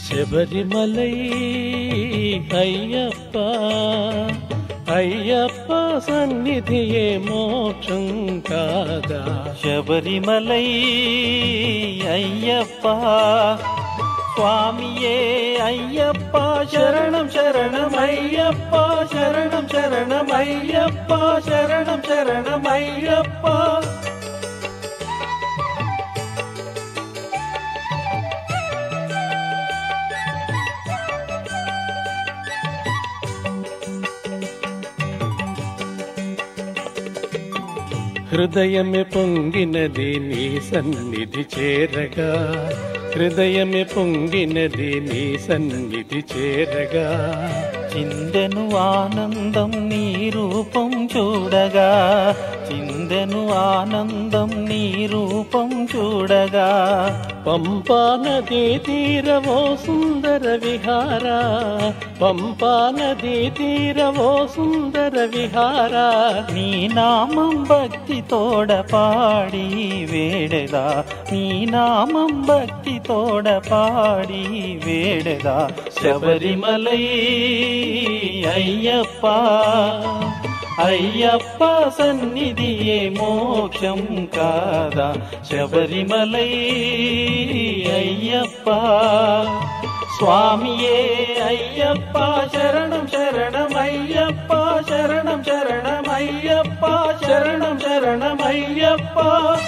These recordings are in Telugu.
శబరిమలై అయ్యప్ప అయ్యప్ప సన్నిధియే మోక్షం కాదా. శబరిమలై అయ్యప్ప స్వామియే అయ్యప్ప శరణం శరణమయ్యప్ప శరణం శరణమయ్యప్ప శరణం శరణమయ్యప్ప. హృదయమే పొంగినది నీ సన్నిధి చేరగా, హృదయమే పొంగినది నీ సన్నిధి చేరగా. చిందెను ఆనందం నీ రూపం చూడగా, చిందెను ఆనందం నీ రూపం చూడగా. పంపా నదీ తీరవో సుందర విహారా, పంపా నదీ తీరవో సుందర విహారా. నీ నామం భక్తి తోడ పాడి వేడెదా, నీ నామం భక్తి తోడ పాడి వేడెదా. శబరిమలై అయ్యప్ప అయ్యప్ప సన్నిధియే మోక్షం కాదా. శబరిమలై అయ్యప్ప స్వామియే అయ్యప్ప శరణం శరణమయ్యప్ప శరణం శరణమయ్యప్ప శరణం శరణమయ్యప్ప.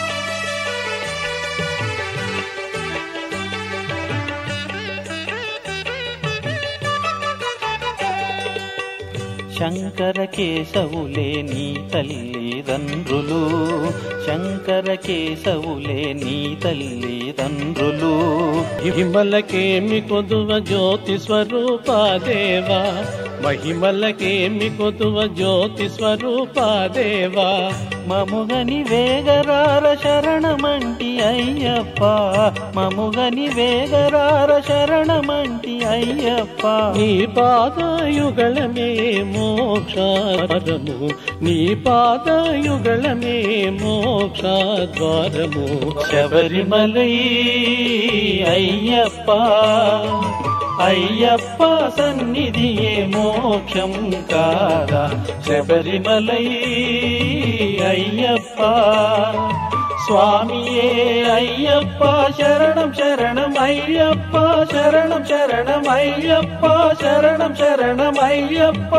శంకర కేశవులే నీ తల్లిదండ్రులు, శంకర కేశవులే నీ తల్లిదండ్రులు. మహిమలకేమి కొదువ జ్యోతి స్వరూపా దేవా, మహిమలకేమి కొదువ జ్యోతి స్వరూపా దేవా. మముగని వేగరార శరణమంటి అయ్యప్ప, మముగని వేగరార శరణమంటి అయ్యప్ప. నీ పాదయుగళమే మోక్షాద్వారము, నీ పాదయుగళమే మోక్షాద్వారము. శబరిమలై అయ్యప్ప అయ్యప్ప సన్నిధియే మోక్షం కాదా. శబరిమలై అయ్యప్ప స్వామియే అయ్యప్ప శరణం శరణమయ్యప్ప శరణం శరణమయ్యప్ప శరణం శరణమయ్యప్ప.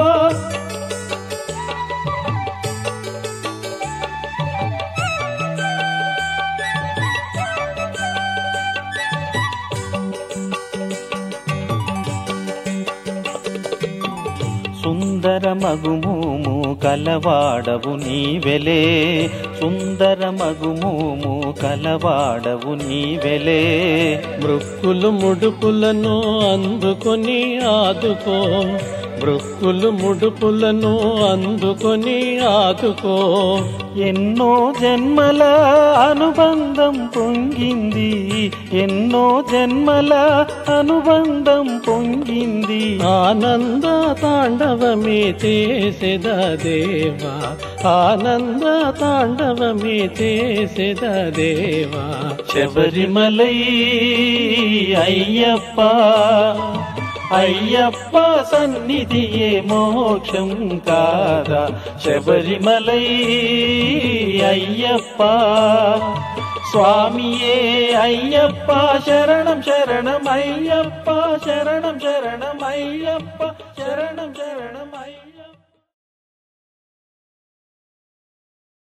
సుందర మగుమూము కలవాడవు నీవెలే, సుందర మగుమూము కలవాడవు నీవెలే. మృక్కులు ముడుపులను అందుకొని ఆదుకో, మృక్కులు ముడుపులను అందుకొని ఆదుకో. ఎన్నో జన్మల అనుబంధం పొంగింది, ఎన్నో జన్మల అనుబంధం పొంగింది. ఆనంద తాండవమే చేసేదా దేవా, ఆనంద తాండవమే చేసేదా దేవా. శబరిమలై అయ్యప్ప అయ్యప్ప సన్నిధియే మోక్షం కాదా. శబరిమలై అయ్యప్ప స్వామియే అయ్యప్ప శరణం శరణమయ్యప్ప శరణం శరణమయ్యప్ప శరణం శరణమయ్యప్ప.